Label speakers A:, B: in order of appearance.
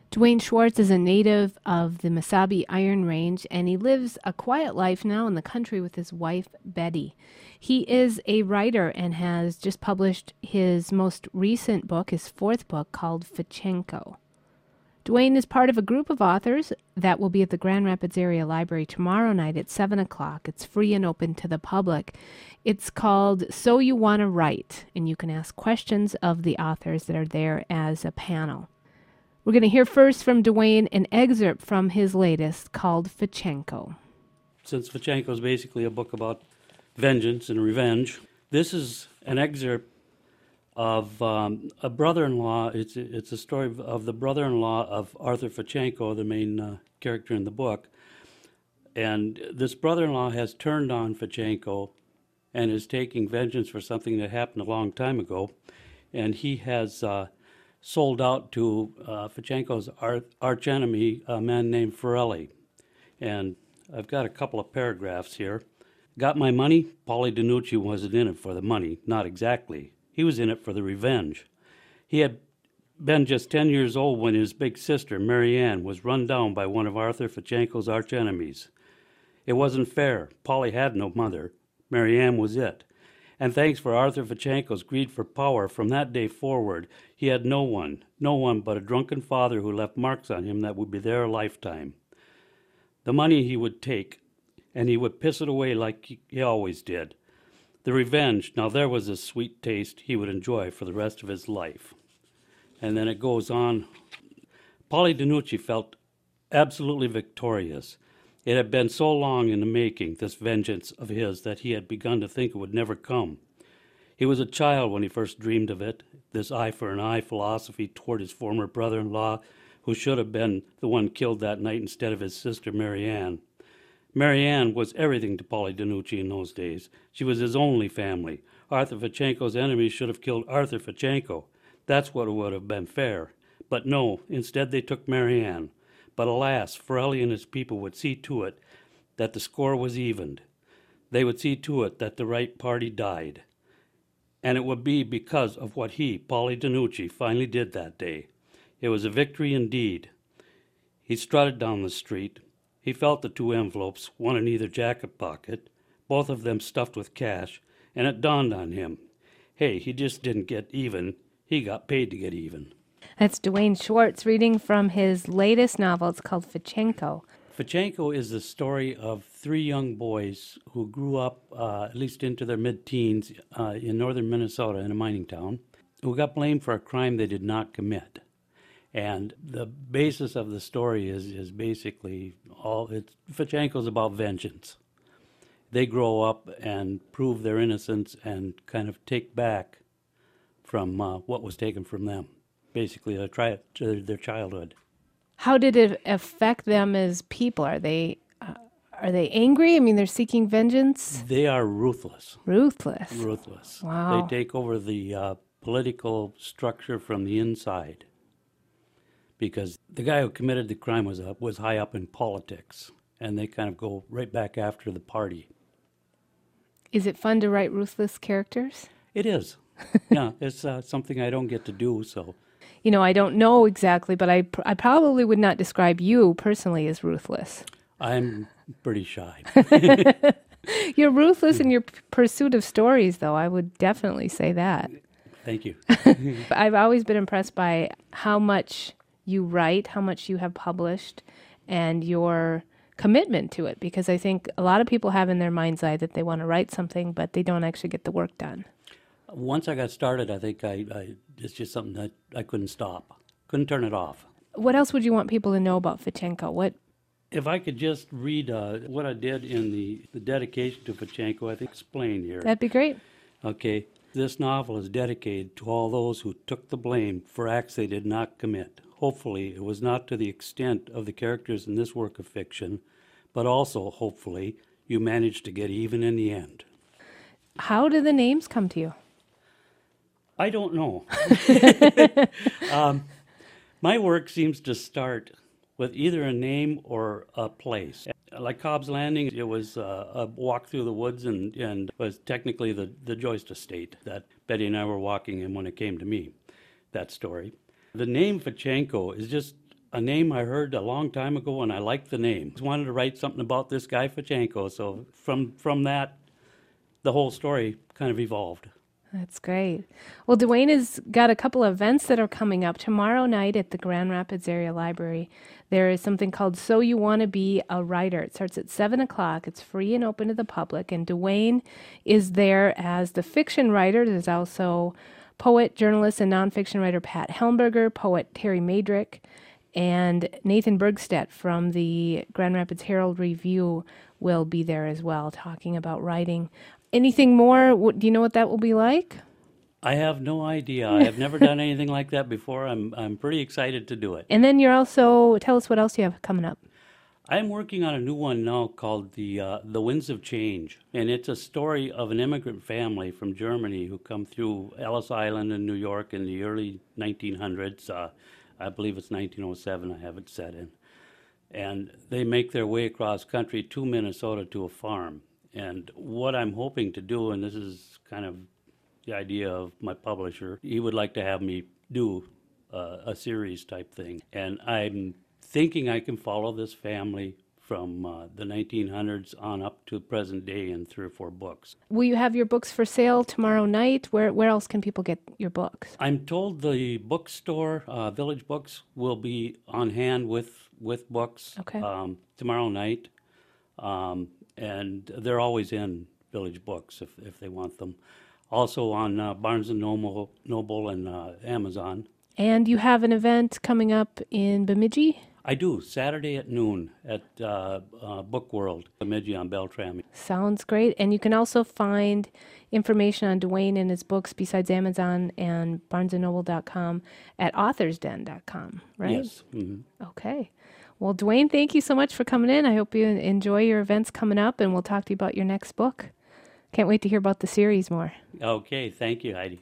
A: Dwayne Schwartz is a native of the Mesabi Iron Range, and he lives a quiet life now in the country with his wife, Betty. He is a writer and has just published his most recent book, his fourth book, called Fichenko. Dwayne is part of a group of authors that will be at the Grand Rapids Area Library tomorrow night at 7 o'clock. It's free and open to the public. It's called So You Want to Write, and you can ask questions of the authors that are there as a panel. We're going to hear first from Dwayne an excerpt from his latest called Fichenko.
B: Since Fichenko is basically a book about vengeance and revenge, this is an excerpt of a brother-in-law. It's a story of the brother-in-law of Arthur Fichenko, the main character in the book. And this brother-in-law has turned on Fichenko and is taking vengeance for something that happened a long time ago. And he has sold out to Fichenko's archenemy, a man named Forelli. And I've got a couple of paragraphs here. Got my money? Paulie DeNucci wasn't in it for the money, not exactly. He was in it for the revenge. He had been just 10 years old when his big sister, Mary Ann, was run down by one of Arthur Fichenko's archenemies. It wasn't fair. Paulie had no mother. Mary Ann was it. And thanks for Arthur Fichenko's greed for power, from that day forward, he had no one but a drunken father who left marks on him that would be there a lifetime. The money he would take, and he would piss it away like he always did. The revenge, now there was a sweet taste he would enjoy for the rest of his life. And then it goes on. Paulie DeNucci felt absolutely victorious. It had been so long in the making, this vengeance of his, that he had begun to think it would never come. He was a child when he first dreamed of it, this eye for an eye philosophy toward his former brother-in-law, who should have been the one killed that night instead of his sister Mary Ann. Mary Ann was everything to Paulie DeNucci in those days. She was his only family. Arthur Fichenko's enemies should have killed Arthur Fichenko. That's what would have been fair. But no, instead they took Mary Ann. But alas, Forelli and his people would see to it that the score was evened. They would see to it that the right party died. And it would be because of what he, Paulie DeNucci, finally did that day. It was a victory indeed. He strutted down the street. He felt the two envelopes, one in either jacket pocket, both of them stuffed with cash, and it dawned on him. Hey, he just didn't get even. He got paid to get even.
A: That's Dwayne Schwartz reading from his latest novel. It's called Fichenko.
B: Fichenko is the story of three young boys who grew up, at least into their mid-teens, in northern Minnesota in a mining town, who got blamed for a crime they did not commit. And the basis of the story is basically Fichenko's about vengeance. They grow up and prove their innocence and kind of take back from what was taken from them. Basically, their childhood.
A: How did it affect them as people? Are they angry? I mean, they're seeking vengeance?
B: They are ruthless.
A: Ruthless.
B: Ruthless.
A: Wow.
B: They take over the political structure from the inside. Because the guy who committed the crime was high up in politics, and they kind of go right back after the party.
A: Is it fun to write ruthless characters?
B: It is. Yeah, it's something I don't get to do, so.
A: You know, I don't know exactly, but I probably would not describe you personally as ruthless.
B: I'm pretty shy.
A: You're ruthless in your pursuit of stories, though. I would definitely say that.
B: Thank you.
A: I've always been impressed by how much you write, how much you have published, and your commitment to it, because I think a lot of people have in their mind's eye that they want to write something, but they don't actually get the work done.
B: Once I got started, I think it's just something that I couldn't stop. Couldn't turn it off.
A: What else would you want people to know about Fichenko?
B: If I could just read what I did in the dedication to Fichenko, I think explain here.
A: That'd be great.
B: Okay. This novel is dedicated to all those who took the blame for acts they did not commit. Hopefully, it was not to the extent of the characters in this work of fiction, but also, hopefully, you managed to get even in the end.
A: How do the names come to you?
B: I don't know. My work seems to start with either a name or a place. Like Cobb's Landing, it was a walk through the woods and was technically the Joyce estate that Betty and I were walking in when it came to me, that story. The name Fichenko is just a name I heard a long time ago, and I liked the name. I wanted to write something about this guy Fichenko, so from that, the whole story kind of evolved.
A: That's great. Well, Dwayne has got a couple of events that are coming up tomorrow night at the Grand Rapids Area Library. There is something called So You Want to Be a Writer. It starts at 7 o'clock. It's free and open to the public. And Dwayne is there as the fiction writer. There's also poet, journalist, and nonfiction writer Pat Helmberger, poet Terry Madrick, and Nathan Bergstedt from the Grand Rapids Herald Review will be there as well, talking about writing. Anything more? Do you know what that will be like?
B: I have no idea. I have never done anything like that before. I'm pretty excited to do it.
A: And then you're also, tell us what else you have coming up.
B: I'm working on a new one now called the Winds of Change, and it's a story of an immigrant family from Germany who come through Ellis Island in New York in the early 1900s. I believe it's 1907. I have it set in, and they make their way across country to Minnesota to a farm. And what I'm hoping to do, and this is kind of the idea of my publisher, he would like to have me do a series type thing, and I'm thinking I can follow this family from the 1900s on up to present day in 3 or 4 books.
A: Will you have your books for sale tomorrow night? Where else can people get your books?
B: I'm told the bookstore, Village Books, will be on hand with books
A: Okay.
B: Tomorrow night, and they're always in Village Books if they want them. Also on Barnes & Noble and Amazon.
A: And you have an event coming up in Bemidji?
B: I do, Saturday at noon at Book World, Bemidji on Beltrami.
A: Sounds great. And you can also find information on Dwayne and his books besides Amazon and barnesandnoble.com at authorsden.com, right?
B: Yes. Mm-hmm.
A: Okay. Well, Dwayne, thank you so much for coming in. I hope you enjoy your events coming up, and we'll talk to you about your next book. Can't wait to hear about the series more.
B: Okay, thank you, Heidi.